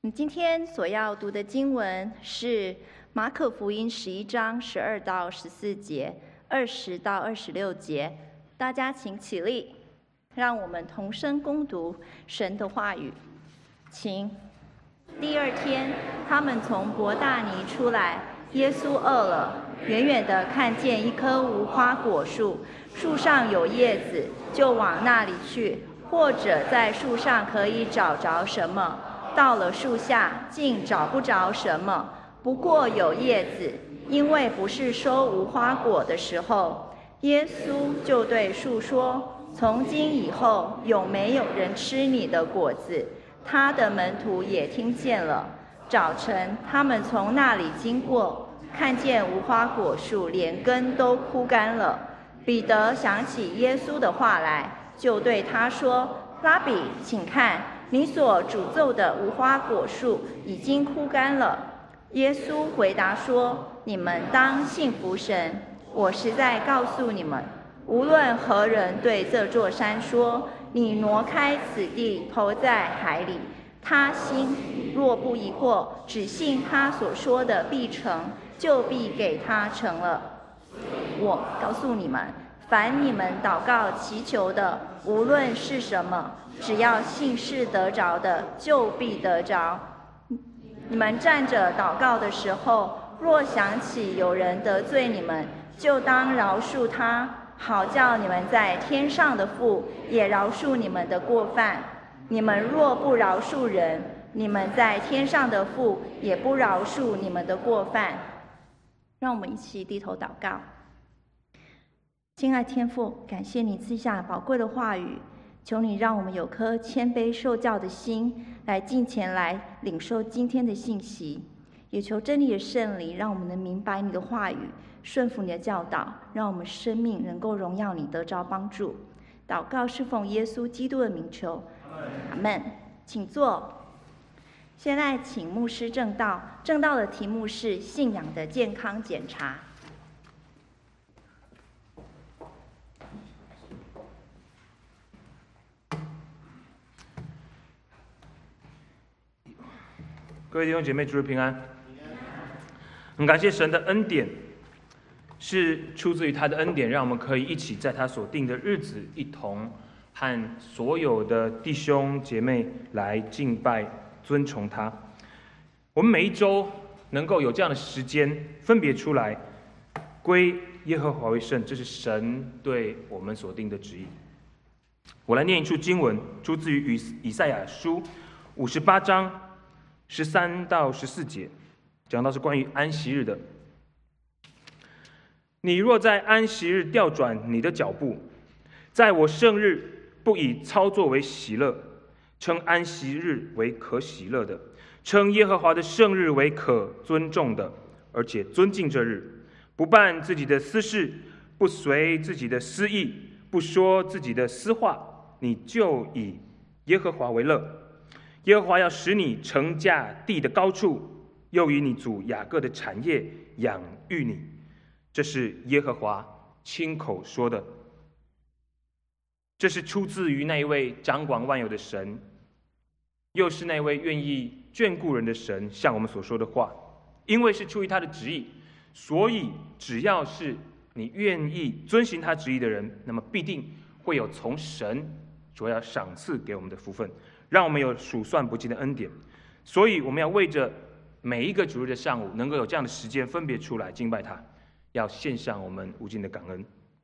你今天所要读的经文是马可福音11章12到14节、20到26节。大家请起立，让我们同声恭读神的话语。请。第二天，他们从伯大尼出来，耶稣饿了，远远地看见一棵无花果树，树上有叶子，就往那里去，或者在树上可以找着什么。到了树下，竟找不着什么，不过有叶子，因为不是收无花果的时候。耶稣就对树说：“从今以后，永没有人吃你的果子。”他的门徒也听见了。早晨，他们从那里经过，看见无花果树连根都枯干了。彼得想起耶稣的话来，就对他说：“拉比，请看，你所诅咒的无花果树已经枯干了。”耶稣回答说：“你们当信服神。我实在告诉你们，无论何人对这座山说，你挪开此地，投在海里，他心若不疑惑，只信他所说的必成，就必给他成了。我告诉你们，凡你们祷告祈求的，无论是什么，只要信是得着的，就必得着。你们站着祷告的时候，若想起有人得罪你们，就当饶恕他，好叫你们在天上的父也饶恕你们的过犯。你们若不饶恕人，你们在天上的父也不饶恕你们的过犯。让我们一起低头祷告。亲爱天父，感谢你赐下宝贵的话语，求你让我们有颗谦卑受教的心，来敬前来领受今天的信息。也求真理的圣灵，让我们能明白你的话语，顺服你的教导，让我们生命能够荣耀你，得着帮助。祷告是奉耶稣基督的名求，阿们。请坐。现在请牧师正道，正道的题目是信仰的健康检查。 各位弟兄姐妹，主日平安。很感谢神的恩典，是出自于他的恩典，让我们可以一起在他所定的日子，一同和所有的弟兄姐妹来敬拜、尊崇他。我们每一周能够有这样的时间，分别出来归耶和华为圣，这是神对我们所定的旨意。我来念一处经文，出自于以赛亚书58章13到14节，讲到是关于安息日的。你若在安息日调转你的脚步，在我圣日不以操作为喜乐，称安息日为可喜乐的，称耶和华的圣日为可尊重的，而且尊敬这日，不办自己的私事，不随自己的私意，不说自己的私话，你就以耶和华为乐。耶和华要使你乘驾地的高处，又以你祖雅各的产业养育你。这是耶和华亲口说的。这是出自于那一位掌管万有的神，又是那位愿意眷顾人的神向我们所说的话。因为是出于他的旨意，所以只要是你愿意遵行他旨意的人，那么必定会有从神所要赏赐给我们的福分，让我们有数算不尽的恩典。所以我们要为着每一个主日的上午能够有这样的时间分别出来敬拜他，要献上我们无尽的感恩。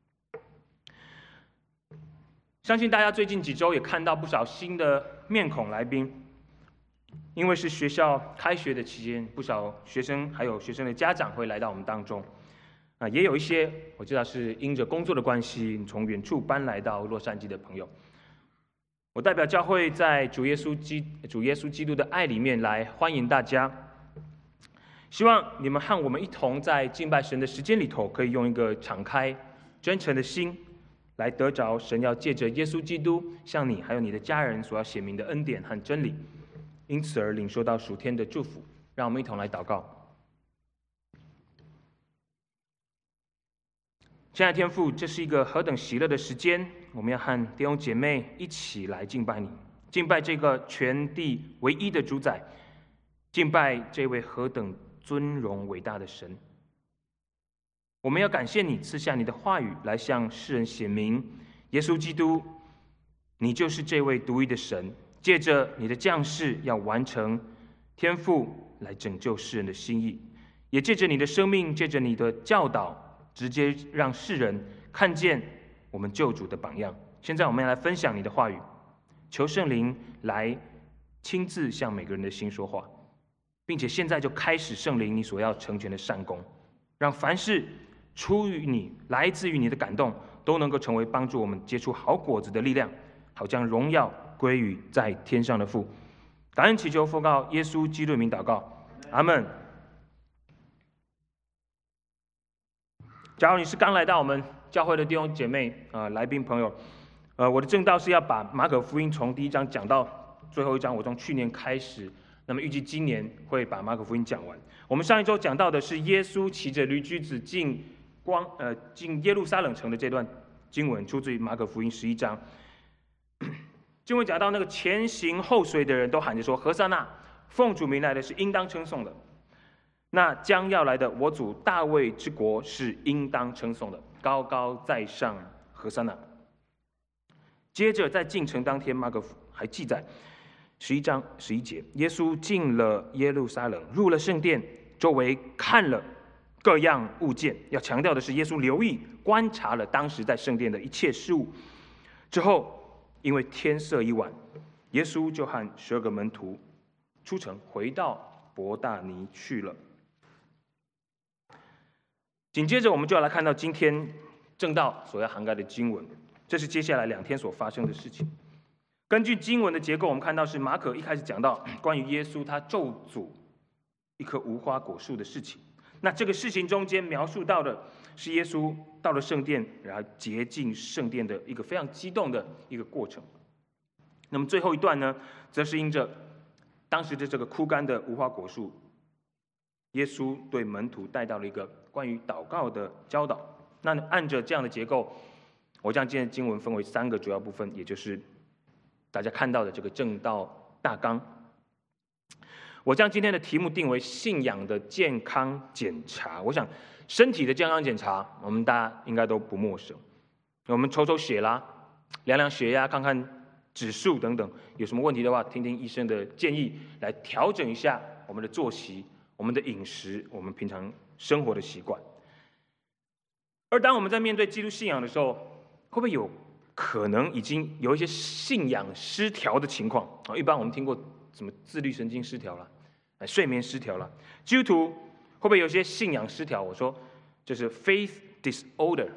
相信大家最近几周也看到不少新的面孔来宾，因为是学校开学的期间，不少学生还有学生的家长会来到我们当中。也有一些我知道是因着工作的关系，从远处搬来到洛杉矶的朋友。我代表教会在主耶稣基督的爱里面来欢迎大家，希望你们和我们一同在敬拜神的时间里头，可以用一个敞开、真诚的心，来得着神要借着耶稣基督向你还有你的家人所要显明的恩典和真理，因此而领受到属天的祝福。让我们一同来祷告。亲爱的天父，这是一个何等喜乐的时间，我们要和弟兄姐妹一起来敬拜你，敬拜这个全地唯一的主宰， 敬拜这位何等尊荣伟大的神。我们要感谢你赐下你的话语来向世人显明，耶稣基督，你就是这位独一的神，借着你的降世要完成天父来拯救世人的心意，也借着你的生命，借着你的教导，直接让世人看见我们救主的榜样。现在我们要来分享你的话语，求圣灵来亲自向每个人的心说话，并且现在就开始圣灵你所要成全的善功，让凡事出于你、来自于你的感动，都能够成为帮助我们结出好果子的力量，好将荣耀归于在天上的父。感恩祈求奉告耶稣基督的名祷告，阿们。假如你是刚来到我们教会的弟兄姐妹来宾朋友，我的正道是要把马可福音从第1章讲到最后1章。我从去年开始，那么预计今年会把马可福音讲完。我们上一周讲到的是耶稣骑着驴驹子进耶路撒冷城的这段经文，出自于马可福音11章。经文讲到那个前行后随的人都喊着说：“何塞那，奉主名来的是应当称颂的。那将要来的我主大卫之国是应当称颂的，高高在上，何塞那。”接着在进城当天，马可还记载11章11节，耶稣进了耶路撒冷，入了圣殿，周围看了各样物件。要强调的是，耶稣留意观察了当时在圣殿的一切事物之后，因为天色已晚，耶稣就和12个门徒出城，回到伯大尼去了。紧接着我们就要来看到今天正道所要涵盖的经文，这是接下来2天所发生的事情。根据经文的结构，我们看到是马可一开始讲到关于耶稣他咒诅一棵无花果树的事情。那这个事情中间描述到的是耶稣到了圣殿，然后洁净圣殿的一个非常激动的一个过程。那么最后一段呢，则是因着当时的这个枯干的无花果树，耶稣对门徒带到了一个关于祷告的教导。那按着这样的结构，我将今天的经文分为3个主要部分，也就是大家看到的这个正道大纲。我将今天的题目定为信仰的健康检查。我想身体的健康检查我们大家应该都不陌生，我们抽血啦，量量血压，看看指数等等，有什么问题的话听听医生的建议，来调整一下我们的作息、我们的饮食、我们平常生活的习惯。而当我们在面对基督信仰的时候，会不会有可能已经有一些信仰失调的情况？一般我们听过什么自律神经失调了，睡眠失调了，基督徒会不会有些信仰失调？我说就是 faith disorder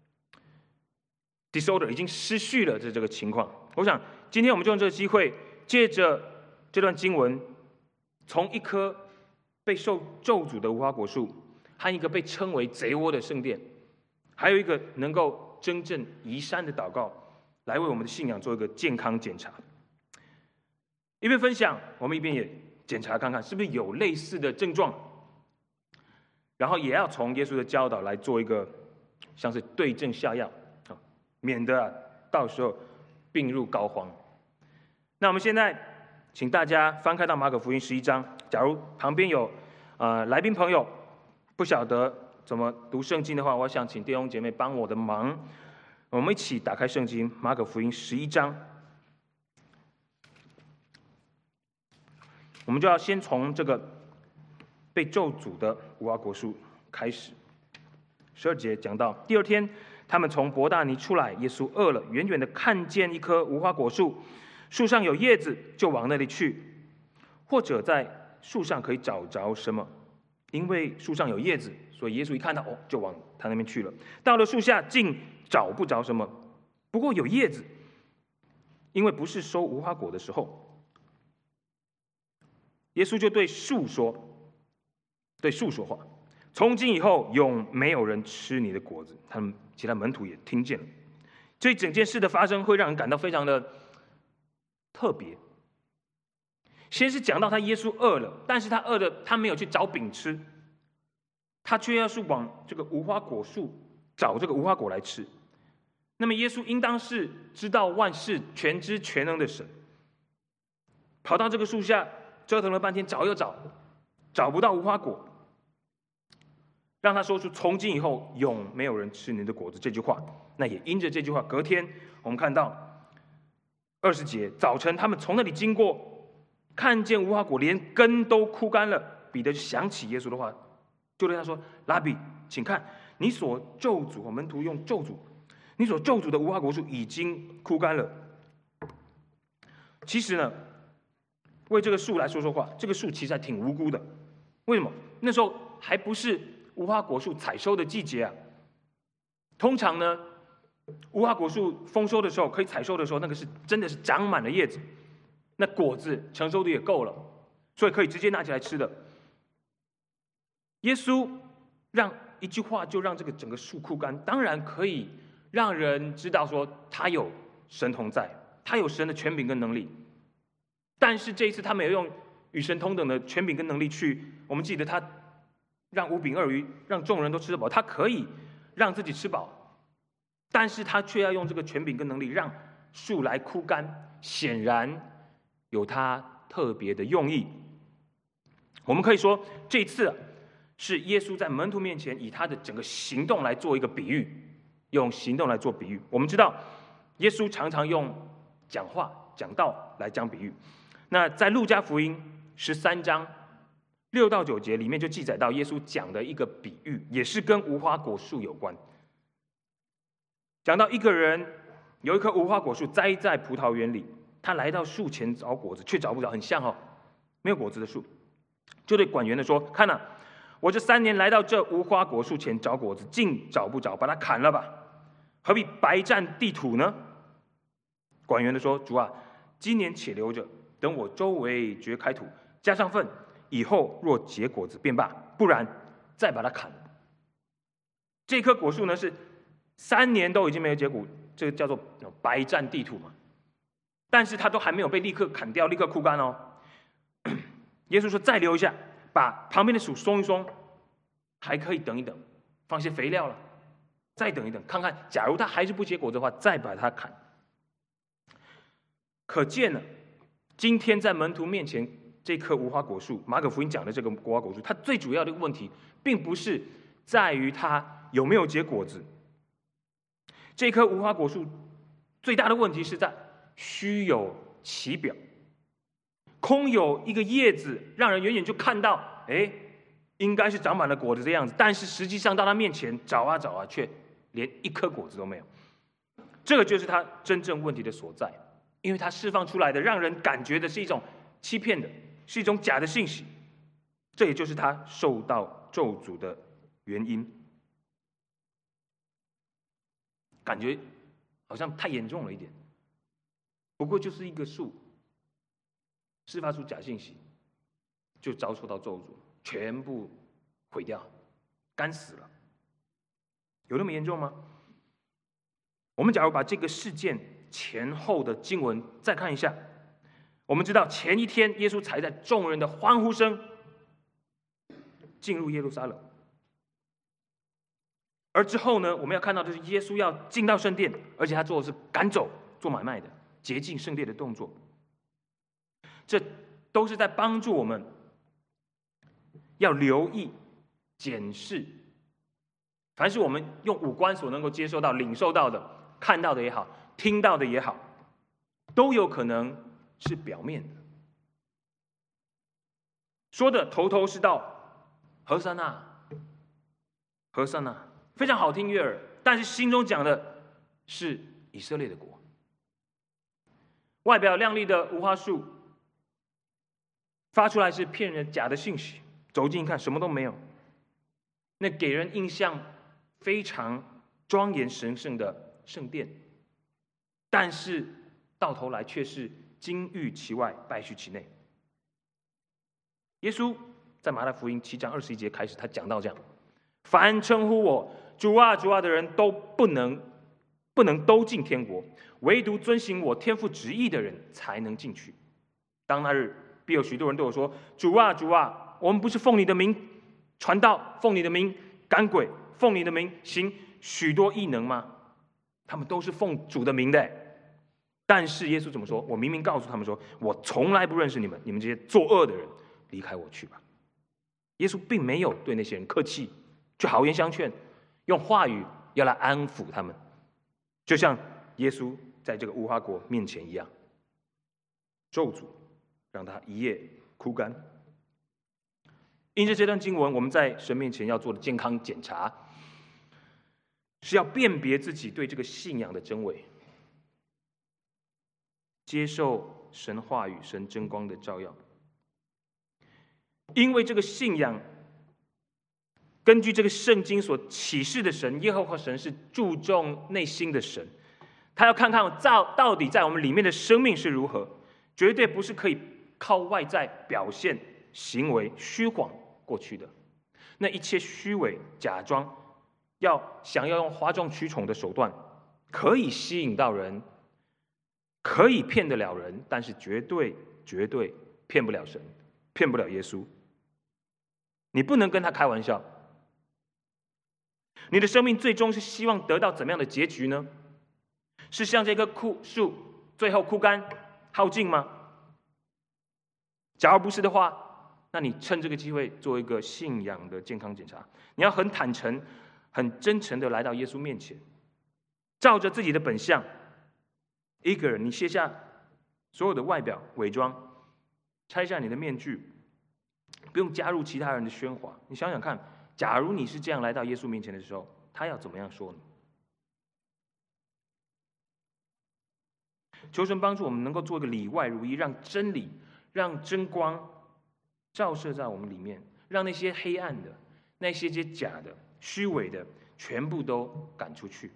已经失序了的这个情况。我想今天我们就用这个机会，借着这段经文，从一棵被受咒诅的无花果树和一个被称为贼窝的圣殿，还有一个能够真正移山的祷告，来为我们的信仰做一个健康检查。一边分享，我们一边也检查看看是不是有类似的症状，然后也要从耶稣的教导来做一个像是对症下药，免得到时候病入膏肓。那我们现在请大家翻开到马可福音11章，假如旁边有来宾朋友不晓得怎么读圣经的话，我想请弟兄姐妹帮我的忙，我们一起打开圣经马可福音11章。我们就要先从这个被咒诅的无花果树开始。12节讲到，第2天他们从伯大尼出来，耶稣饿了，远远的看见一棵无花果树，树上有叶子，就往那里去，或者在树上可以找着什么。因为树上有叶子，所以耶稣一看到就往他那边去了。到了树下，竟找不着什么，不过有叶子，因为不是收无花果的时候。耶稣就对树说话：从今以后，永没有人吃你的果子。他们其他门徒也听见了。这一整件事的发生，会让人感到非常的特别。先是讲到耶稣饿了，但是他饿了，他没有去找饼吃，他却要是往这个无花果树找这个无花果来吃。那么耶稣应当是知道万事全知全能的神，跑到这个树下折腾了半天，找又找不到无花果，让他说出从今以后永没有人吃你的果子这句话。那也因着这句话，隔天我们看到20节，早晨他们从那里经过，看见无花果连根都枯干了，彼得就想起耶稣的话，就对他说：拉比，请看，你所咒诅，门徒用咒诅，你所咒诅的无花果树已经枯干了。其实呢，为这个树来说话，这个树其实还挺无辜的。为什么？那时候还不是无花果树采收的季节啊。通常呢，无花果树丰收的时候，可以采收的时候，那个是真的是长满了叶子，那果子成熟度也够了，所以可以直接拿起来吃的。耶稣让一句话就让这个整个树枯干，当然可以让人知道说他有神同在，他有神的权柄跟能力。但是这一次他没有用与神同等的权柄跟能力去，我们记得他让5饼2鱼让众人都吃得饱，他可以让自己吃饱，但是他却要用这个权柄跟能力让树来枯干，显然有他特别的用意。我们可以说这一次是耶稣在门徒面前以他的整个行动来做一个比喻，用行动来做比喻。我们知道耶稣常常用讲话讲道来讲比喻，那在路加福音13章6到9节里面就记载到耶稣讲的一个比喻，也是跟无花果树有关。讲到一个人有一棵无花果树栽在葡萄园里，他来到树前找果子，却找不着，很像没有果子的树，就对管园的说：看啊，我这3年来到这无花果树前找果子，竟找不着，把它砍了吧，何必白占地土呢？管园的说：主啊，今年且留着，等我周围掘开土，加上粪，以后若结果子便罢，不然再把它砍了。这棵果树呢是3年都已经没有结果，这个叫做白占地土嘛。但是它都还没有被立刻砍掉，立刻枯干哦。耶稣说再留一下，把旁边的树松一松，还可以等一等，放些肥料了，再等一等，看看假如它还是不结果的话，再把它砍。可见呢，今天在门徒面前这棵无花果树，马可福音讲的这个无花果树，它最主要的一个问题，并不是在于它有没有结果子。这棵无花果树最大的问题是在虚有其表，空有一个叶子，让人远远就看到，应该是长满了果子的样子，但是实际上到他面前找啊找啊，却连一颗果子都没有。这个就是他真正问题的所在，因为他释放出来的让人感觉的是一种欺骗的，是一种假的信息，这也就是他受到咒诅的原因。感觉好像太严重了一点，不过就是一个树释发出假信息，就遭受到咒诅，全部毁掉，干死了。有那么严重吗？我们假如把这个事件前后的经文再看一下，我们知道前一天耶稣才在众人的欢呼声进入耶路撒冷，而之后呢，我们要看到的是耶稣要进到圣殿，而且他做的是赶走做买卖的洁净圣殿的动作。这都是在帮助我们要留意检视，凡是我们用五官所能够接受到领受到的，看到的也好，听到的也好，都有可能是表面的，说的头头是道，和散那和散那，非常好听悦耳，但是心中讲的是以色列的国。外表亮丽的无花树发出来是骗人假的信息，走近一看什么都没有，那给人印象非常庄严神圣的圣殿，但是到头来却是金玉其外，败絮其内。耶稣在马太福音7章21节开始，他讲到这样：凡称呼我主啊主啊的人都不能都进天国，唯独遵行我天父旨意的人才能进去。当那日，必有许多人对我说：主啊主啊，我们不是奉你的名传道，奉你的名赶鬼，奉你的名行许多异能吗？他们都是奉主的名的， 但是耶稣怎么说？我明明告诉他们说，我从来不认识你们，你们这些作恶的人，离开我去吧。耶稣并没有对那些人客气，就好言相劝，用话语要来安抚他们，就像耶稣在这个无花果面前一样，咒诅让他一夜枯干。因着这段经文，我们在神面前要做的健康检查，是要辨别自己对这个信仰的真伪，接受神话语、神真光的照耀。因为这个信仰，根据这个圣经所启示的神，耶和华神是注重内心的神，他要看看到底在我们里面的生命是如何，绝对不是可以靠外在表现、行为虚晃过去的。那一切虚伪、假装，想要用哗众取宠的手段，可以吸引到人，可以骗得了人，但是绝对骗不了神，骗不了耶稣。你不能跟他开玩笑。你的生命最终是希望得到怎么样的结局呢？是像这棵树最后枯干耗尽吗？假如不是的话，那你趁这个机会做一个信仰的健康检查。你要很坦诚、很真诚的来到耶稣面前，照着自己的本相，一个人，你卸下所有的外表伪装，拆下你的面具，不用加入其他人的喧哗。你想想看，假如你是这样来到耶稣面前的时候，他要怎么样说呢？求神帮助我们能够做一个里外如一，让真理、让真光照射在我们里面，让那些黑暗的、那些假的、虚伪的，全部都赶出去。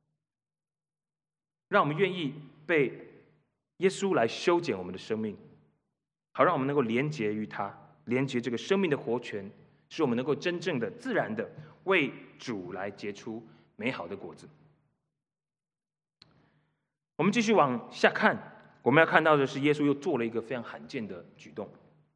让我们愿意被耶稣来修剪我们的生命，好让我们能够连结于他，连结这个生命的活泉，使我们能够真正的、自然的为主来结出美好的果子。我们继续往下看，我们要看到的是耶稣又做了一个非常罕见的举动。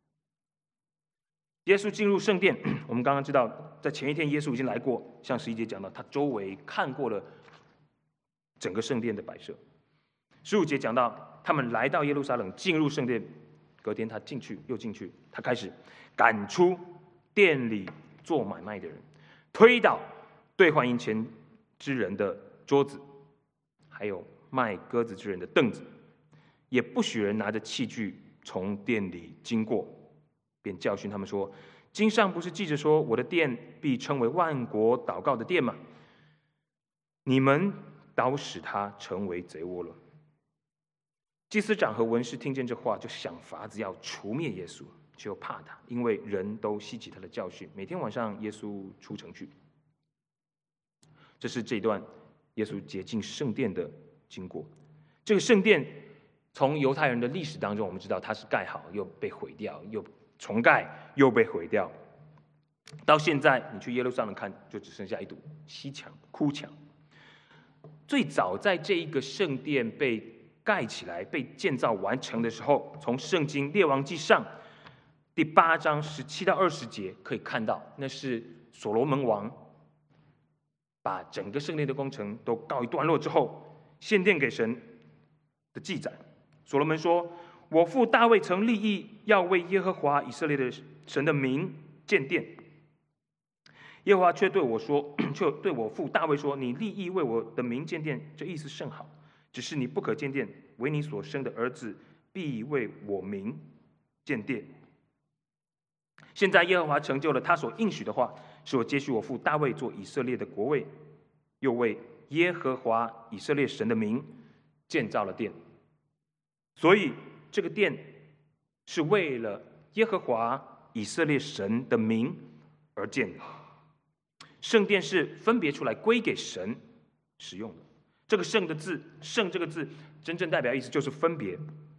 耶稣进入圣殿，我们刚刚知道，在前一天耶稣已经来过，像11节讲到，他周围看过了整个圣殿的摆设。15节讲到，他们来到耶路撒冷，进入圣殿，隔天他进去又进去，他开始赶出店里做买卖的人，推倒兑换银钱之人的桌子，还有卖鸽子之人的凳子，也不许人拿着器具从店里经过，便教训他们说：经上不是记着说，我的殿必称为万国祷告的殿吗？你们倒使他成为贼窝了。祭司长和文士听见这话，就想法子要除灭耶稣，却又怕他，因为人都希奇他的教训。每天晚上，耶稣出城去。这是这一段耶稣洁净圣殿的经过。这个圣殿从犹太人的历史当中，我们知道它是盖好又被毁掉，又重盖又被毁掉。到现在，你去耶路撒冷看，就只剩下一堵西墙、哭墙。最早在这一个圣殿被盖起来、被建造完成的时候，从圣经列王记上第8章17到20节可以看到，那是所罗门王把整个圣殿的工程都告一段落之后，献殿给神的记载。所罗门说：我父大卫曾立意要为耶和华以色列的神的名建殿，耶和华却对我说，却对我父大卫说：你立意为我的名建殿，这意思甚好，只是你不可建殿，唯你所生的儿子必为我名建殿。现在耶和华成就了他所应许的话，使我接续我父大卫做以色列的国位，又为耶和华以色列神的名建造了殿。所以这个殿是为了耶和华以色列神的名而建的。圣殿是分别出来归给神使用的。这个圣的字，圣这个字真正代表意思就是分别，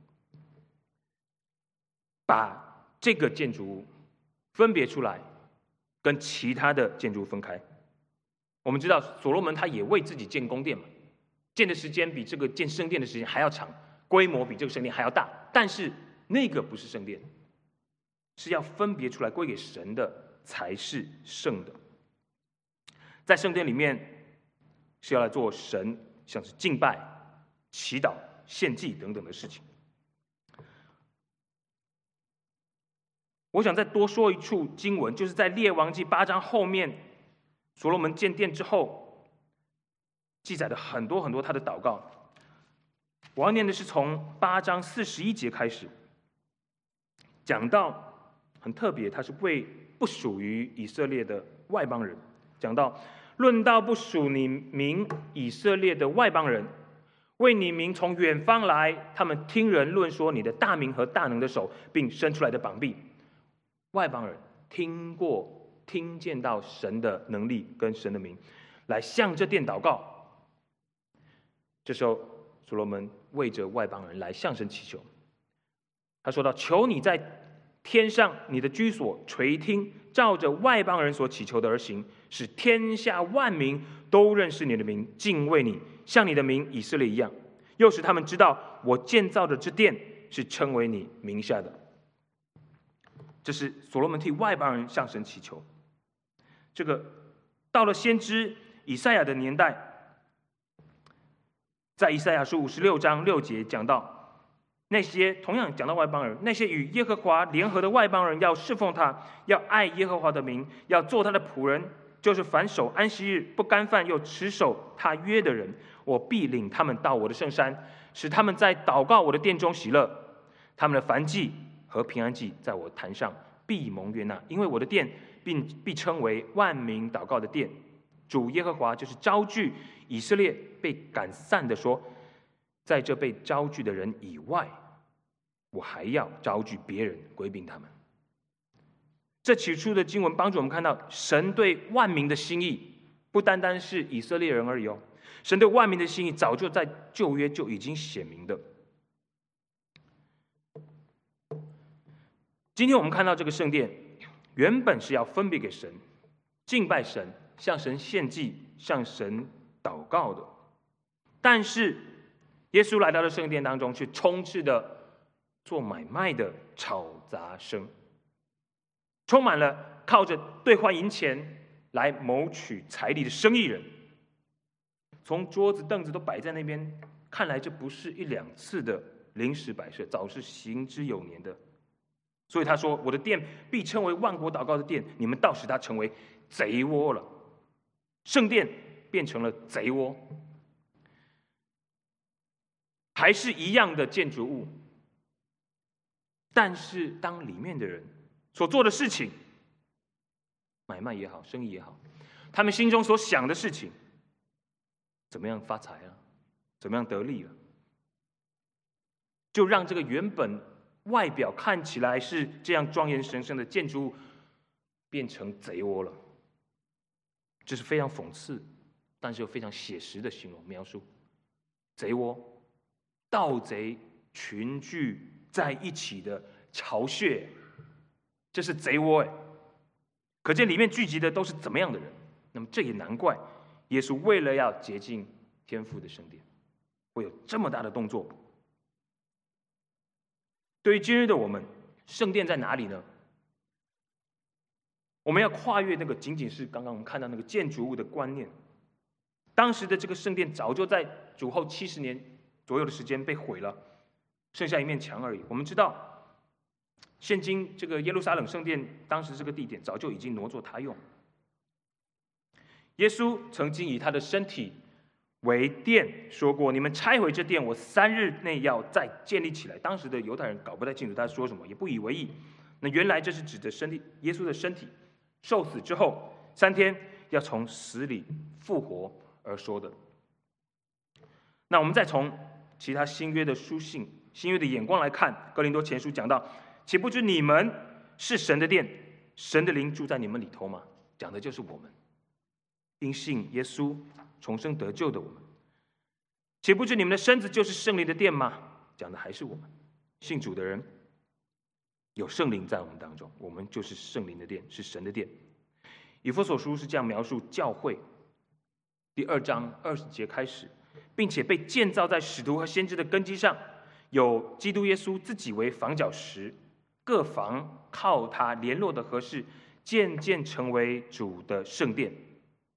把这个建筑物分别出来，跟其他的建筑物分开。我们知道所罗门他也为自己建宫殿嘛，建的时间比这个建圣殿的时间还要长，规模比这个圣殿还要大，但是那个不是圣殿，是要分别出来归给神的才是圣的。在圣殿里面是要来做神像是敬拜、祈祷、 献祭等等的事情。我想再多说一处经文，就是在列王记8章后面，所罗门建殿之后，记载了很多很多他的祷告。我要念的是从8章41节开始，讲到很特别，他是为不属于以色列的外邦人讲到，论到不属你民以色列的外邦人，为你民从远方来，他们听人论说你的大名和大能的手，并伸出来的膀臂。外邦人听见到神的能力跟神的名，来向这殿祷告。这时候所罗门为着外邦人来向神祈求，他说到：求你在天上你的居所垂听，照着外邦人所祈求的而行，使天下万民都认识你的名，敬畏你，像你的名以色列一样，又使他们知道我建造的这殿是称为你名下的。这是所罗门替外邦人向神祈求。这个到了先知以赛亚的年代，在以赛亚书56章6节讲到，那些同样讲到外邦人，那些与耶和华联合的外邦人，要侍奉他，要爱耶和华的名，要做他的仆人，就是凡守安息日不干犯又持守他约的人，我必领他们到我的圣山，使他们在祷告我的殿中喜乐。他们的燔祭和平安祭在我坛上必蒙悦纳，因为我的殿必称为万民祷告的殿。主耶和华就是招聚以色列被赶散的说，在这被招聚的人以外，我还要招聚别人归并他们。这起初的经文帮助我们看到，神对万民的心意不单单是以色列人而已哦，神对万民的心意早就在旧约就已经显明的。今天我们看到这个圣殿，原本是要分别给神，敬拜神，向神献祭，向神祷告的。但是耶稣来到了圣殿当中，却充斥着做买卖的吵杂声，充满了靠着兑换银钱来谋取财力的生意人。从桌子凳子都摆在那边，看来这不是1、2次的临时摆设，早是行之有年的。所以他说，我的殿必称为万国祷告的殿，你们倒使它成为贼窝了。圣殿变成了贼窝，还是一样的建筑物，但是当里面的人所做的事情，买卖也好，生意也好，他们心中所想的事情，怎么样发财啊，怎么样得利了，就让这个原本外表看起来是这样庄严神圣的建筑物，变成贼窝了。这是非常讽刺，但是又非常写实的形容描述。贼窝，盗贼群聚在一起的巢穴，这是贼窝哎。可见里面聚集的都是怎么样的人？那么这也难怪，耶稣为了要洁净天父的圣殿，会有这么大的动作。对于今日的我们，圣殿在哪里呢？我们要跨越那个仅仅是刚刚我们看到那个建筑物的观念。当时的这个圣殿早就在主后70年左右的时间被毁了，剩下一面墙而已。我们知道，现今这个耶路撒冷圣殿当时这个地点早就已经挪作他用。耶稣曾经以他的身体为殿说过，你们拆毁这殿，我3日内要再建立起来。当时的犹太人搞不太清楚他说什么，也不以为意。那原来这是指着身体，耶稣的身体受死之后3天要从死里复活而说的。那我们再从其他新约的书信、新约的眼光来看，哥林多前书讲到，岂不知你们是神的殿，神的灵住在你们里头吗？讲的就是我们因信耶稣重生得救的我们。岂不知你们的身子就是圣灵的殿吗？讲的还是我们信主的人，有圣灵在我们当中，我们就是圣灵的殿，是神的殿。以弗所书是这样描述教会，第2章20节开始，并且被建造在使徒和先知的根基上，有基督耶稣自己为房角石，各房靠他联络的合适，渐渐成为主的圣殿。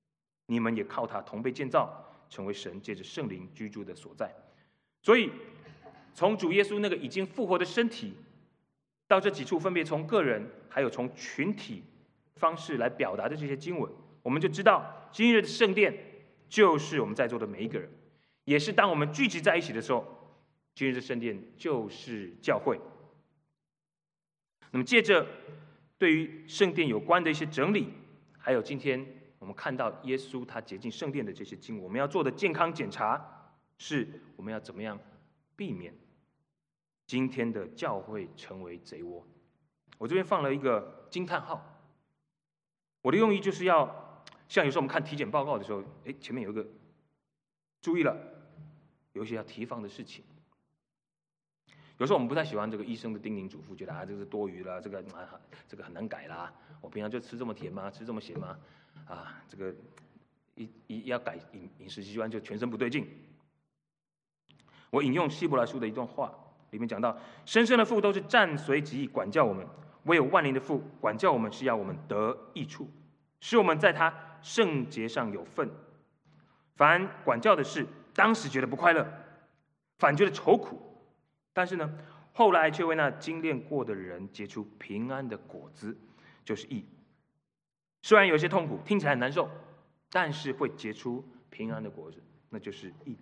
你们也靠他同被建造，成为神借着圣灵居住的所在。所以从主耶稣那个已经复活的身体，到这几处分别从个人还有从群体方式来表达的这些经文，我们就知道今日的圣殿就是我们在座的每一个人，也是当我们聚集在一起的时候，今日的圣殿就是教会。那么借着对于圣殿有关的一些整理，还有今天我们看到耶稣他洁净圣殿的这些经文，我们要做的健康检查是我们要怎么样避免今天的教会成为贼窝。我这边放了一个惊叹号，我的用意就是要像有时候我们看体检报告的时候，前面有一个注意了，有一些要提防的事情。有时候我们不太喜欢这个医生的叮咛嘱咐，觉得这个是多余了，这个很难改啦。我平常就吃这么甜吗？吃这么咸吗？这个一要改饮食习惯就全身不对劲。我引用希伯来书的一段话，里面讲到：生生的父都是暂随己意管教我们，唯有万灵的父管教我们，是要我们得益处，使我们在他圣洁上有份。凡管教的事，当时觉得不快乐，反觉得愁苦，但是呢，后来却为那精炼过的人结出平安的果子，就是义。虽然有些痛苦，听起来很难受，但是会结出平安的果子，那就是义。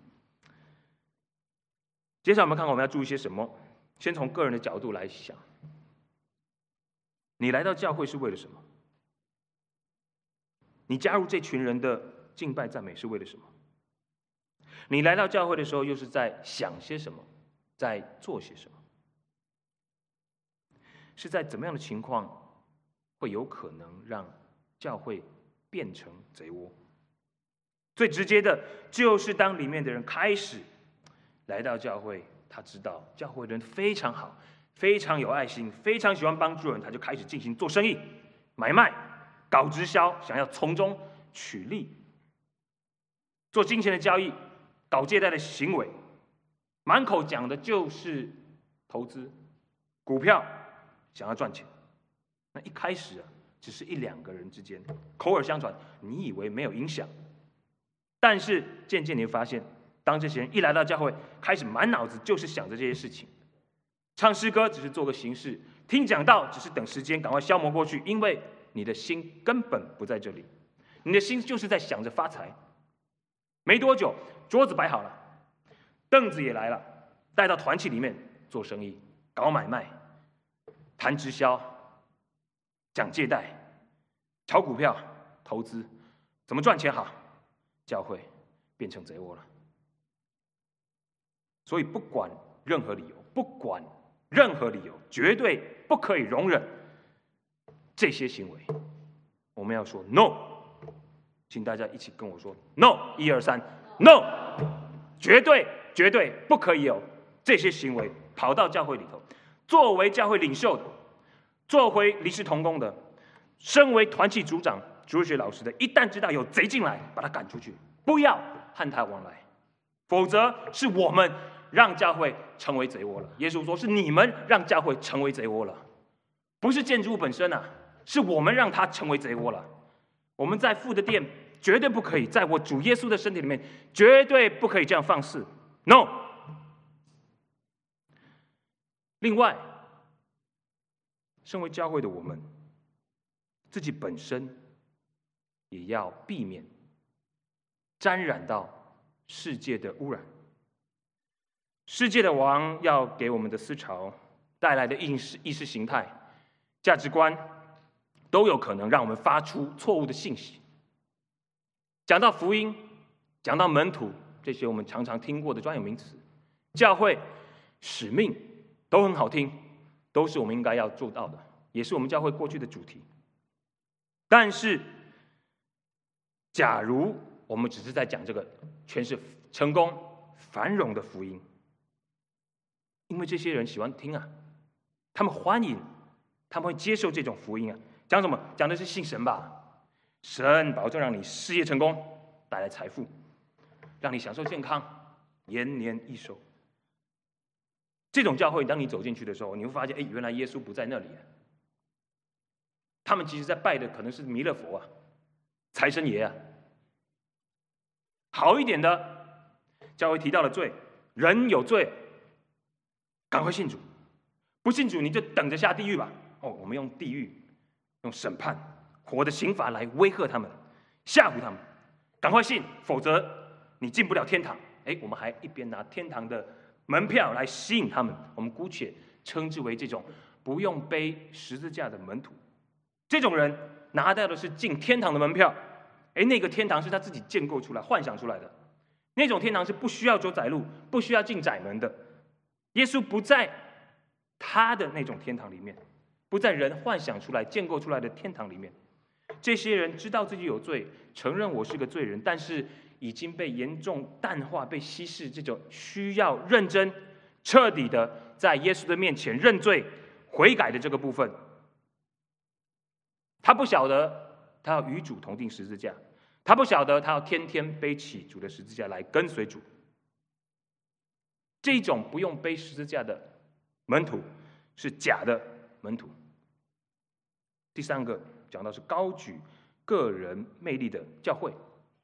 接下来我们看看我们要注意些什么。先从个人的角度来想，你来到教会是为了什么？你加入这群人的敬拜赞美是为了什么？你来到教会的时候又是在想些什么，在做些什么？是在怎么样的情况会有可能让教会变成贼窝？最直接的就是当里面的人开始来到教会，他知道教会的人非常好，非常有爱心，非常喜欢帮助人，他就开始进行做生意、买卖、搞直销，想要从中取利，做金钱的交易，搞借贷的行为，满口讲的就是投资股票，想要赚钱。那一开始只是一两个人之间口耳相传，你以为没有影响，但是渐渐你会发现，当这些人一来到教会，开始满脑子就是想着这些事情。唱诗歌只是做个形式，听讲道只是等时间赶快消磨过去，因为你的心根本不在这里，你的心就是在想着发财。没多久，桌子摆好了，凳子也来了，带到团契里面做生意、搞买卖、谈直销、讲借贷、炒股票、投资，怎么赚钱好？教会变成贼窝了。所以不管任何理由，绝对不可以容忍这些行为。我们要说 no， 请大家一起跟我说 no， 1、2、3 no， 绝对不可以有这些行为跑到教会里头。作为教会领袖的，作为理事同工的，身为团契组长、主日学老师的，一旦知道有贼进来，把他赶出去，不要和他往来，否则是我们让教会成为贼窝了。耶稣说是你们让教会成为贼窝了，不是建筑物本身是我们让它成为贼窝了。我们在父的殿绝对不可以，在我主耶稣的身体里面绝对不可以这样放肆 ，no。另外，身为教会的我们自己本身也要避免沾染到世界的污染。世界的王要给我们的思潮带来的意识形态、价值观，都有可能让我们发出错误的信息。讲到福音，讲到门徒，这些我们常常听过的专有名词，教会、使命都很好听，都是我们应该要做到的，也是我们教会过去的主题。但是，假如我们只是在讲这个全是成功、繁荣的福音，因为这些人喜欢听他们欢迎，他们会接受这种福音讲什么？讲的是信神吧，神保证让你事业成功，带来财富，让你享受健康，延年益寿。这种教会，当你走进去的时候，你会发现，原来耶稣不在那里。他们其实在拜的可能是弥勒佛财神爷好一点的教会提到了罪，人有罪， 赶快信主，不信主你就等着下地狱吧。我们用地狱、用审判、火的刑罚来威吓他们，吓唬他们，赶快信，否则你进不了天堂。我们还一边拿天堂的门票来吸引他们，我们姑且称之为这种不用背十字架的门徒。这种人拿到的是进天堂的门票，那个天堂是他自己建构出来、幻想出来的。那种天堂是不需要走窄路、不需要进窄门的。耶稣不在他的那种天堂里面，不在人幻想出来、建构出来的天堂里面。这些人知道自己有罪，承认我是个罪人，但是已经被严重淡化、被稀释。这种需要认真、彻底的在耶稣的面前认罪、悔改的这个部分，他不晓得他要与主同定十字架，他不晓得他要天天背起主的十字架来跟随主。这种不用背十字架的门徒是假的门徒。第三个讲到是高举个人魅力的教会。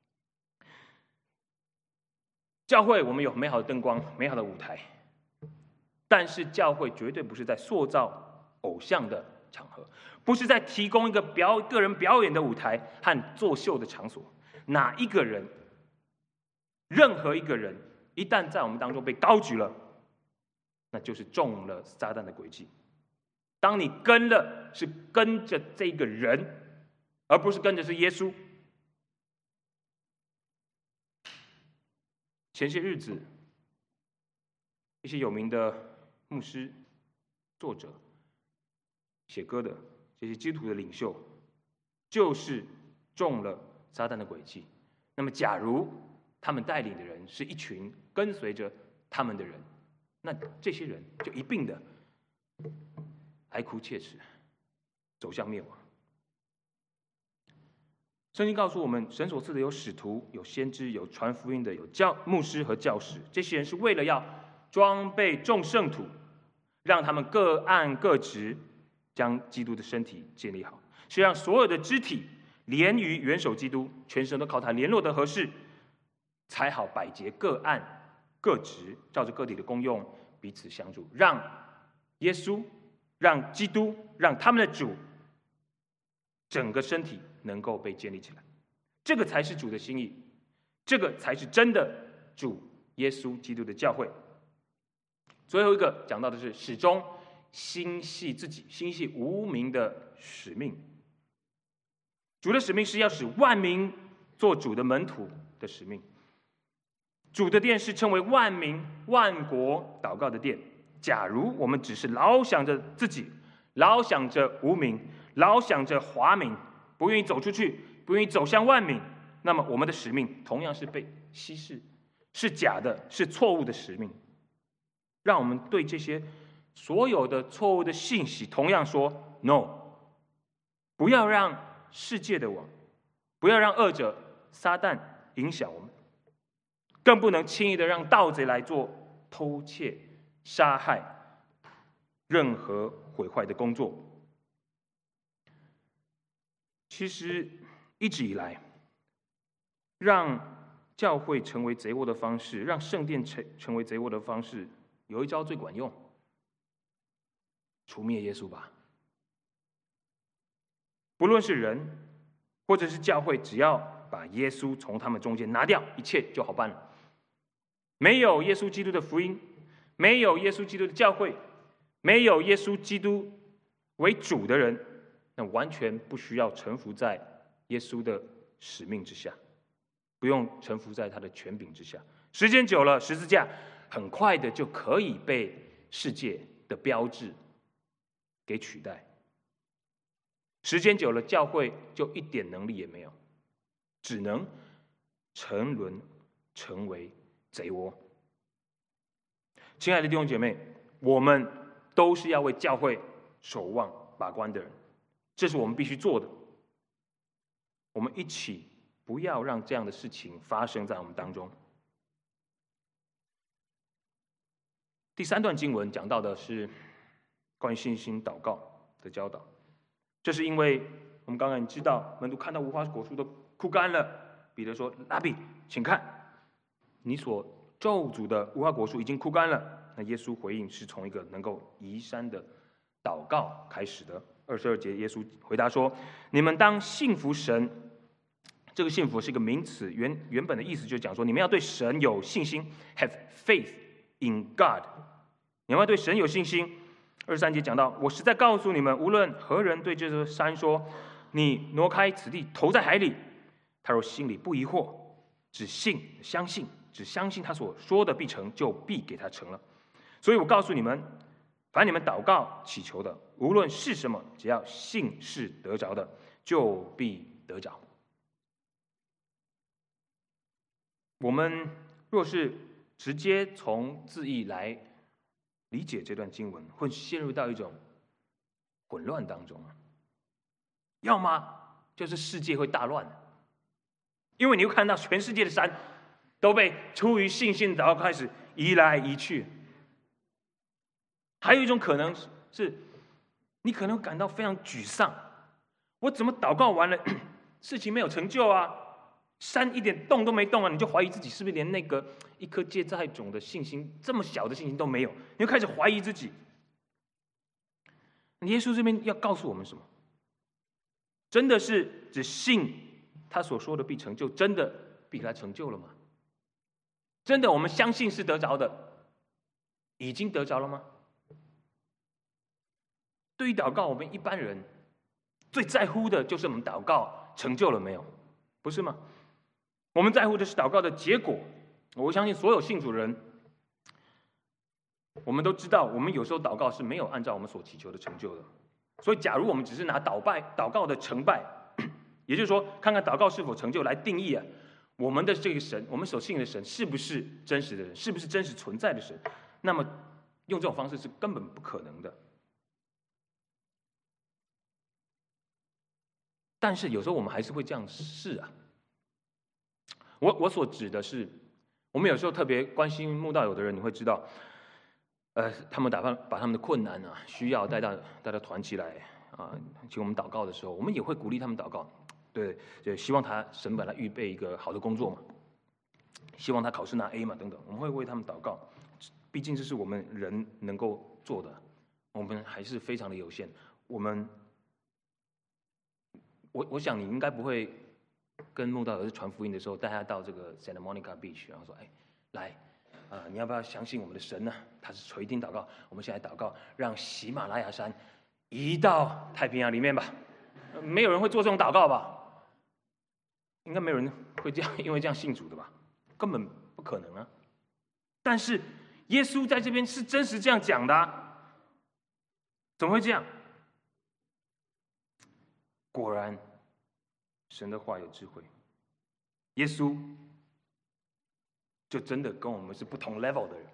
教会我们有美好的灯光、美好的舞台，但是教会绝对不是在塑造偶像的场合，不是在提供一个个人表演的舞台和作秀的场所。哪一个人，任何一个人，一旦在我们当中被高举了，那就是中了撒旦的诡计。当你是跟着这个人，而不是跟着是耶稣。前些日子，一些有名的牧师、作者、写歌的这些基督徒的领袖，就是中了撒旦的诡计。那么，假如他们带领的人是一群跟随着他们的人，那这些人就一并的哀哭切齿，走向灭亡。圣经告诉我们，神所赐的有使徒、有先知、有传福音的、有牧师和教士。这些人是为了要装备众圣徒，让他们各按各职，将基督的身体建立好，是让所有的肢体连于元首基督，全身都靠他联络得合适，才好百节各按各职，照着个体的功用彼此相助，让耶稣、让基督、让他们的主，整个身体能够被建立起来。这个才是主的心意，这个才是真的主耶稣基督的教会。最后一个讲到的是始终心系自己、心系无名的使命。主的使命是要使万民做主的门徒的使命。主的殿是称为万民万国祷告的殿。假如我们只是老想着自己，老想着无名，老想着华民，不愿意走出去，不愿意走向万民，那么我们的使命同样是被稀释，是假的，是错误的使命。让我们对这些所有的错误的信息同样说 no， 不要让世界的网，不要让恶者撒旦影响我们，更不能轻易的让盗贼来做偷窃、杀害、任何毁坏的工作。其实一直以来，让教会成为贼窝的方式，让圣殿成为贼窝的方式，有一招最管用：除灭耶稣吧。不论是人或者是教会，只要把耶稣从他们中间拿掉，一切就好办了。没有耶稣基督的福音，没有耶稣基督的教会，没有耶稣基督为主的人，那完全不需要臣服在耶稣的使命之下，不用臣服在他的权柄之下。时间久了，十字架很快的就可以被世界的标志给取代。时间久了，教会就一点能力也没有，只能沉沦成为贼窝。亲爱的弟兄姐妹，我们都是要为教会守望把关的人，这是我们必须做的。我们一起不要让这样的事情发生在我们当中。第三段经文讲到的是关于信心祷告的教导。这是因为我们刚刚知道，门徒看到无花果树都枯干了，彼得说：“拉比，请看，你所咒诅的无花果树已经枯干了。” 那耶稣回应是从一个能够移山的祷告开始的。22节，耶稣回答说：“你们当信服神。”这个信服是一个名词，原本的意思就是讲说，你们要对神有信心 ，have faith in God。你们要对神有信心。23节讲到：“我实在告诉你们，无论何人对这座山说，你挪开此地，投在海里，他若心里不疑惑，只相信他所说的必成，就必给他成了。所以我告诉你们，凡你们祷告祈求的，无论是什么，只要信是得着的，就必得着。”我们若是直接从字义来理解这段经文，会陷入到一种混乱当中。要么就是世界会大乱，因为你会看到全世界的山都被出于信心祷告开始移来移去。还有一种可能是，你可能感到非常沮丧，我怎么祷告完了，事情没有成就啊？山一点动都没动啊，你就怀疑自己是不是连那个一颗芥菜种的信心，这么小的信心都没有，你就开始怀疑自己。耶稣这边要告诉我们什么？真的是只信他所说的必成就，真的必给他成就了吗？真的我们相信是得着的，已经得着了吗？对于祷告，我们一般人最在乎的就是我们祷告成就了没有，不是吗？我们在乎的是祷告的结果。我相信所有信主人，我们都知道，我们有时候祷告是没有按照我们所祈求的成就的。所以，假如我们只是拿祷告的成败，也就是说，看看祷告是否成就来定义我们的这个神，我们所信的神是不是真实的人，是不是真实存在的神，那么用这种方式是根本不可能的。但是有时候我们还是会这样试啊。我所指的是，我们有时候特别关心慕道友的人，你会知道，他们打算把他们的困难需要带到团契来请我们祷告的时候，我们也会鼓励他们祷告，对，希望神把他预备一个好的工作嘛，希望他考试拿 A 嘛，等等，我们会为他们祷告，毕竟这是我们人能够做的，我们还是非常的有限。我想你应该不会跟慕道友传福音的时候，带他到这个 Santa Monica Beach， 然后说：“来，你要不要相信我们的神呢？他是垂听祷告，我们现在祷告，让喜马拉雅山移到太平洋里面吧。”没有人会做这种祷告吧？应该没有人会这样，因为这样信主的吧？根本不可能啊！但是耶稣在这边是真实这样讲的怎么会这样？果然，神的话有智慧。耶稣就真的跟我们是不同 level 的人。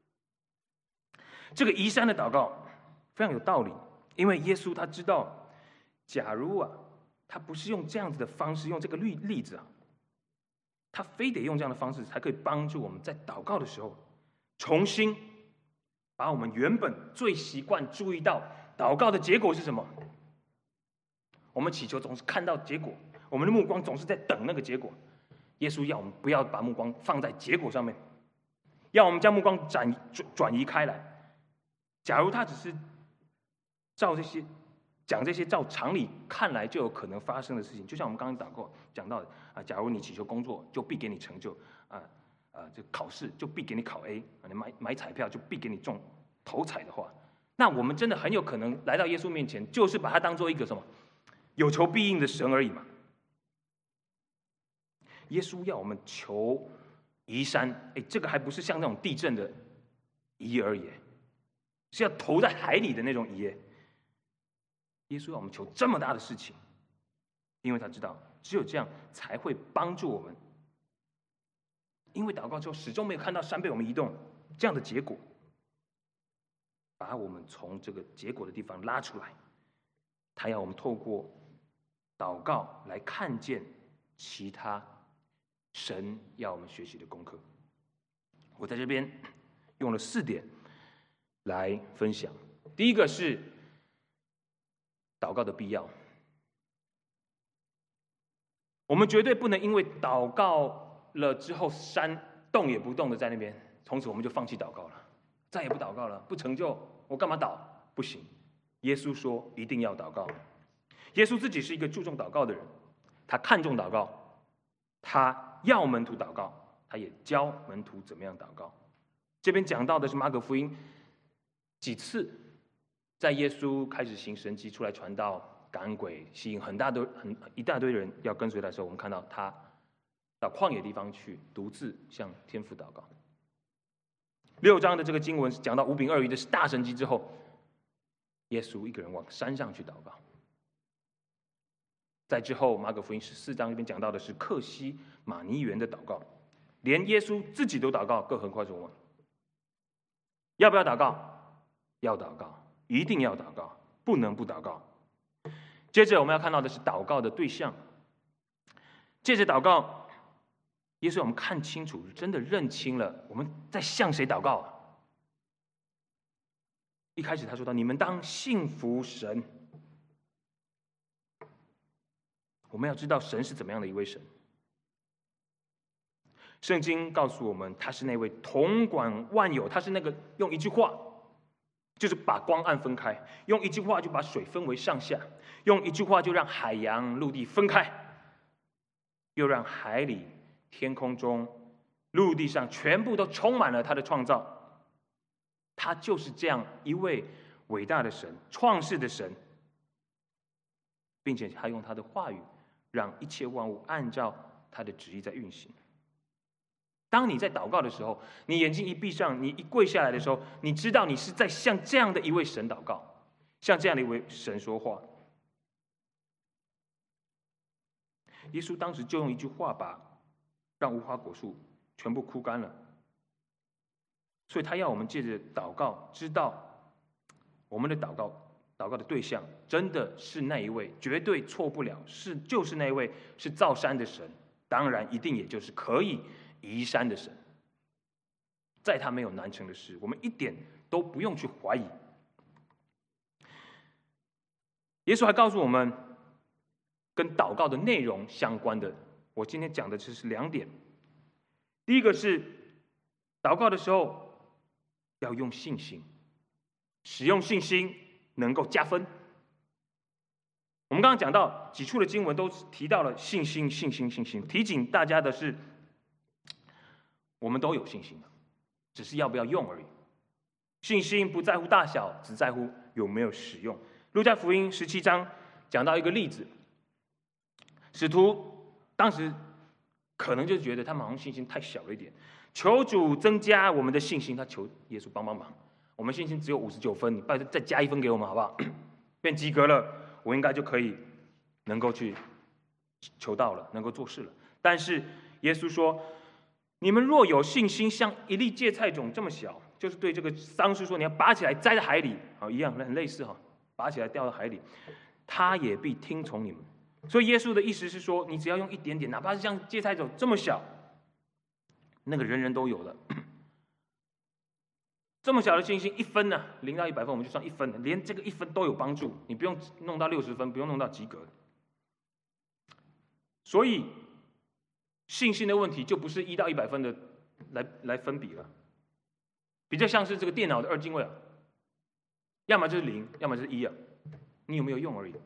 这个移山的祷告非常有道理，因为耶稣他知道，假如他不是用这样子的方式，用这个例子他非得用这样的方式，才可以帮助我们在祷告的时候，重新把我们原本最习惯注意到祷告的结果是什么。我们祈求总是看到结果，我们的目光总是在等那个结果。耶稣要我们不要把目光放在结果上面，要我们将目光转移开来。假如他只是讲这些照常理看来就有可能发生的事情，就像我们刚刚讲到的假如你祈求工作，就必给你成就这考试就必给你考 A， 你买彩票就必给你中头彩的话，那我们真的很有可能来到耶稣面前，就是把他当做一个什么有求必应的神而已嘛。耶稣要我们求移山，这个还不是像那种地震的移而已，是要投在海里的那种移。耶稣要我们求这么大的事情，因为他知道只有这样才会帮助我们。因为祷告之后始终没有看到山被我们移动这样的结果，把我们从这个结果的地方拉出来。他要我们透过祷告来看见其他神要我们学习的功课。我在这边用了4点来分享。第一个是祷告的必要，我们绝对不能因为祷告了之后山动也不动的在那边，从此我们就放弃祷告了， 再也不祷告了，不成就，我干嘛祷？不行。耶稣说一定要祷告。耶稣自己是一个注重祷告的人，他看重祷告，他要门徒祷告，他也教门徒怎么样祷告。这边讲到的是马可福音几次，在耶稣开始行神迹、出来传道、赶鬼、吸引一大堆人要跟随他的时候，我们看到他到旷野地方去，独自向天父祷告。6章的这个经文讲到5饼2鱼的是大神迹之后，耶稣一个人往山上去祷告。在之后，马可福音14章这边讲到的是客西马尼园的祷告，连耶稣自己都祷告，更何况是我们？要不要祷告？要祷告，一定要祷告，不能不祷告。接着我们要看到的是祷告的对象。借着祷告，耶稣让我们看清楚，真的认清了我们在向谁祷告啊。一开始他说到：“你们当信服神。”我们要知道神是怎么样的一位神。圣经告诉我们，他是那位统管万有，他是那个用一句话就是把光暗分开，用一句话就把水分为上下，用一句话就让海洋陆地分开，又让海里、天空中、陆地上全部都充满了他的创造。他就是这样一位伟大的神，创世的神，并且他用他的话语让一切万物按照他的旨意在运行。当你在祷告的时候，你眼睛一闭上，你一跪下来的时候，你知道你是在向这样的一位神祷告，向这样的一位神说话。耶稣当时就用一句话让无花果树全部枯干了。所以他要我们借着祷告，知道我们的祷告的对象真的是那一位，绝对错不了，就是那一位是造山的神，当然一定也就是可以移山的神。在他没有难成的事，我们一点都不用去怀疑。耶稣还告诉我们跟祷告的内容相关的，我今天讲的就是2点。第一个是祷告的时候要用信心，使用信心能够加分。我们刚刚讲到几处的经文都提到了信心。提醒大家的是，我们都有信心的，只是要不要用而已。信心不在乎大小，只在乎有没有使用。路加福音17章讲到一个例子，使徒当时可能就觉得他们好像信心太小了一点，求主增加我们的信心。他求耶稣帮忙，我们信心只有59分，你拜托再加1分给我们好不好？变及格了，我应该就可以能够去求到了，能够做事了。但是耶稣说，你们若有信心像一粒芥菜种这么小，就是对这个桑树说，你要拔起来栽在海里，一样很类似，拔起来掉到海里，他也必听从你们。所以耶稣的意思是说，你只要用一点点，哪怕是像芥菜种这么小，那个人人都有的。这么小的信心，1分呢，0到100分我们就算1分，连这个1分都有帮助，你不用弄到60分，不用弄到及格。所以信心的问题就不是1到100分的来分比了，比较像是这个电脑的2进位，要么就是0，要么就是1，你有没有用而已。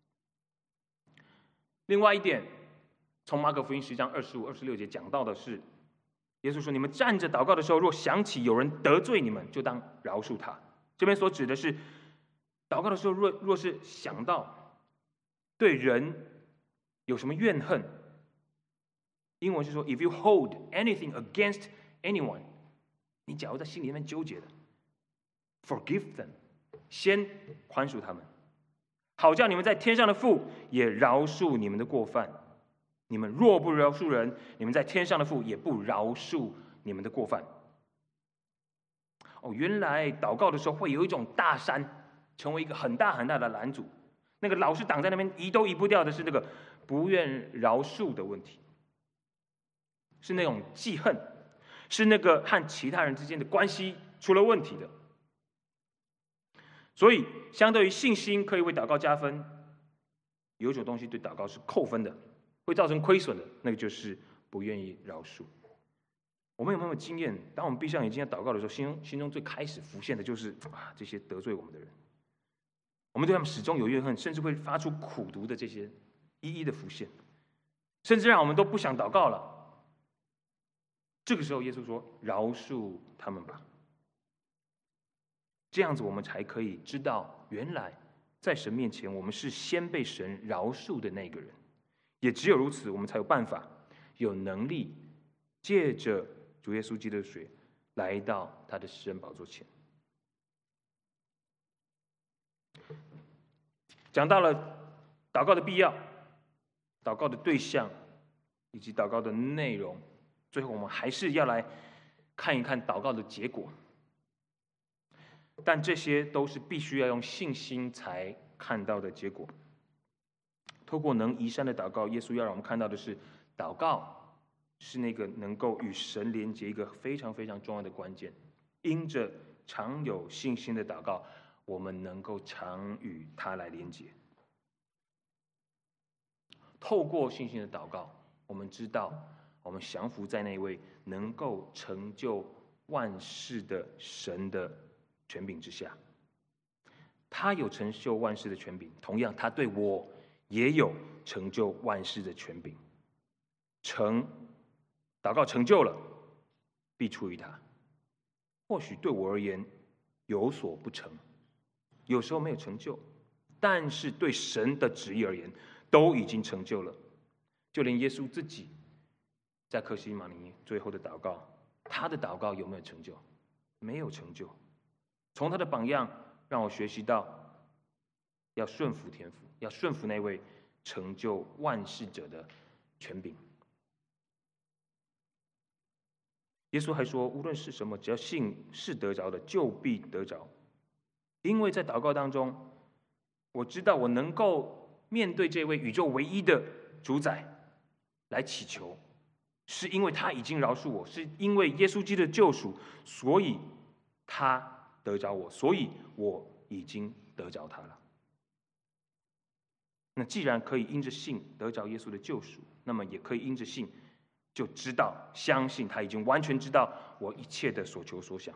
另外一点，从马可福音10章25、26节讲到的是，耶稣说：“你们站着祷告的时候，若想起有人得罪你们，就当饶恕他。”这边所指的是，祷告的时候若是想到对人有什么怨恨，英文是说 ：“If you hold anything against anyone， 你假如在心里面纠结的 ，forgive them， 先宽恕他们，好叫你们在天上的父也饶恕你们的过犯。你们若不饶恕人，你们在天上的父也不饶恕你们的过犯。”原来祷告的时候会有一种大山成为一个很大很大的拦阻，那个老是挡在那边移都移不掉的是那个不愿饶恕的问题，是那种记恨，是那个和其他人之间的关系出了问题的。所以相对于信心可以为祷告加分，有一种东西对祷告是扣分的，会造成亏损的，那个就是不愿意饶恕。 我们有没有经验？当我们闭上眼睛要祷告的时候，心中最开始浮现的就是这些得罪我们的人，我们对他们始终有怨恨，甚至会发出苦毒的这些一一的浮现，甚至让我们都不想祷告了。这个时候，耶稣说：“饶恕他们吧。”这样子，我们才可以知道，原来在神面前，我们是先被神饶恕的那个人。也只有如此，我们才有办法、有能力，借着主耶稣基督的水，来到他的施恩宝座前。讲到了祷告的必要、祷告的对象以及祷告的内容，最后我们还是要来看一看祷告的结果。但这些都是必须要用信心才看到的结果。透过能移山的祷告，耶稣要让我们看到的是，祷告是那个能够与神连接一个非常非常重要的关键。因着常有信心的祷告，我们能够常与他来连接。透过信心的祷告，我们知道我们降服在那位能够成就万事的神的权柄之下。他有成就万事的权柄，同样他对我也有成就万事的权柄。祷告成就了，必出于他。或许对我而言有所不成，有时候没有成就，但是对神的旨意而言，都已经成就了。就连耶稣自己在客西马尼最后的祷告，他的祷告有没有成就？没有成就。从他的榜样，让我学习到要顺服天父，要顺服那位成就万事者的权柄。耶稣还说，无论是什么，只要信是得着的，就必得着。因为在祷告当中，我知道我能够面对这位宇宙唯一的主宰来祈求，是因为他已经饶恕我，是因为耶稣基督的救赎，所以他得着我，所以我已经得着他了。那既然可以因着信得着耶稣的救赎，那么也可以因着信就知道相信他已经完全知道我一切的所求所想。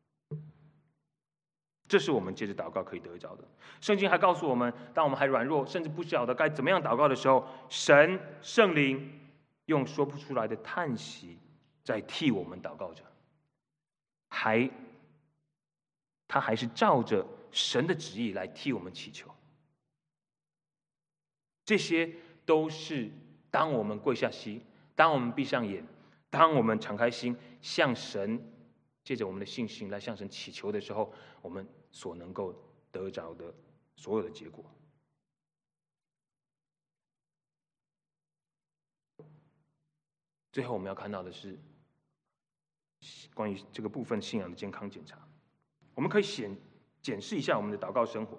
这是我们借着祷告可以得着的。圣经还告诉我们，当我们还软弱甚至不晓得该怎么样祷告的时候，圣灵用说不出来的叹息在替我们祷告着，他还是照着神的旨意来替我们祈求。这些都是当我们跪下膝，当我们闭上眼，当我们敞开心，向神借着我们的信心来向神祈求的时候，我们所能够得着的所有的结果。最后我们要看到的是关于这个部分信仰的健康检查。我们可以检视一下我们的祷告生活。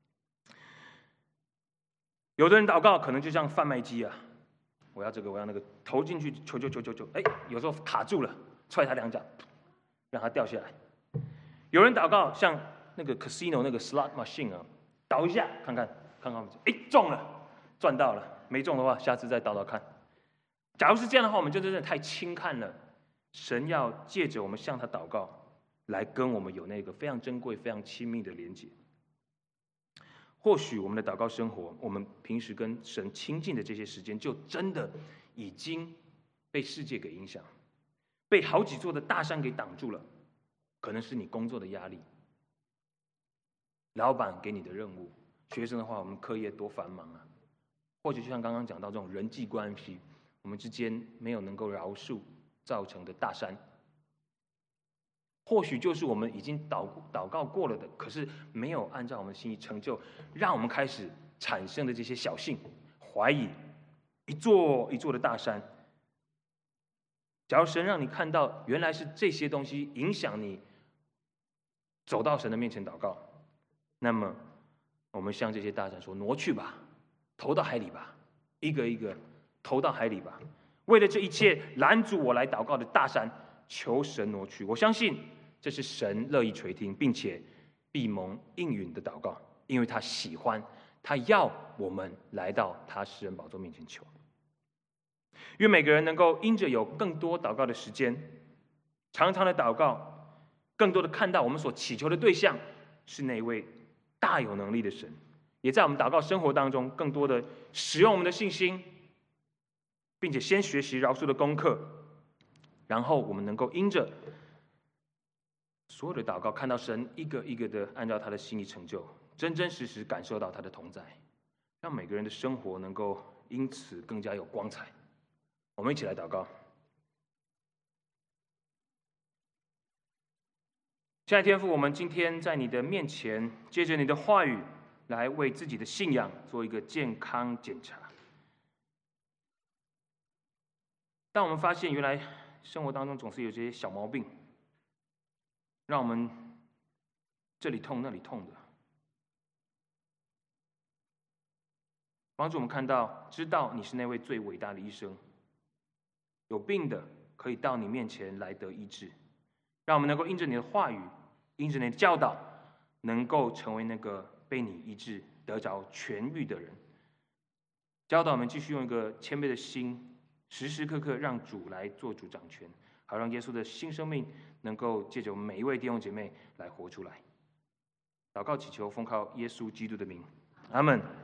有的人祷告可能就像贩卖机啊，我要这个，我要那个，投进去，求，有时候卡住了，踹他2脚，让他掉下来。有人祷告像那个 casino 那个 slot machine 啊，倒一下看看，中了，赚到了，没中的话，下次再祷祷看。假如是这样的话，我们就真的太轻看了神要借着我们向他祷告，来跟我们有那个非常珍贵、非常亲密的连结。或许我们的祷告生活，我们平时跟神亲近的这些时间，就真的已经被世界给影响，被好几座的大山给挡住了。可能是你工作的压力，老板给你的任务，学生的话，我们课业多繁忙啊。或许就像刚刚讲到这种人际关系，我们之间没有能够饶恕造成的大山。或许就是我们已经祷告过了的，可是没有按照我们的心意成就，让我们开始产生的这些小信、怀疑，一座一座的大山。假如神让你看到原来是这些东西影响你走到神的面前祷告，那么我们向这些大山说：挪去吧，投到海里吧，一个一个投到海里吧。为了这一切拦阻我来祷告的大山，求神挪去。我相信这是神乐意垂听并且必蒙应允的祷告，因为他喜欢，他要我们来到他施恩宝座面前求。愿每个人能够因着有更多祷告的时间， 常常的祷告，更多的看到我们所祈求的对象是那位大有能力的神，也在我们祷告生活当中，更多的使用我们的信心，并且先学习饶恕的功课，然后我们能够因着所有的祷告，看到神一个一个的按照他的心意成就，真真实实感受到他的同在，让每个人的生活能够因此更加有光彩。我们一起来祷告。亲爱的天父，我们今天在你的面前，借着你的话语来为自己的信仰做一个健康检查。当我们发现原来生活当中总是有这些小毛病，让我们这里痛那里痛的，帮助我们看到知道你是那位最伟大的医生，有病的可以到你面前来得医治，让我们能够因着你的话语，因着你的教导，能够成为那个被你医治得着痊愈的人。教导我们继续用一个谦卑的心，时时刻刻让主来做主掌权，好让耶稣的新生命能够借着我们每一位弟兄姐妹来活出来。祷告祈求奉靠耶稣基督的名，阿们。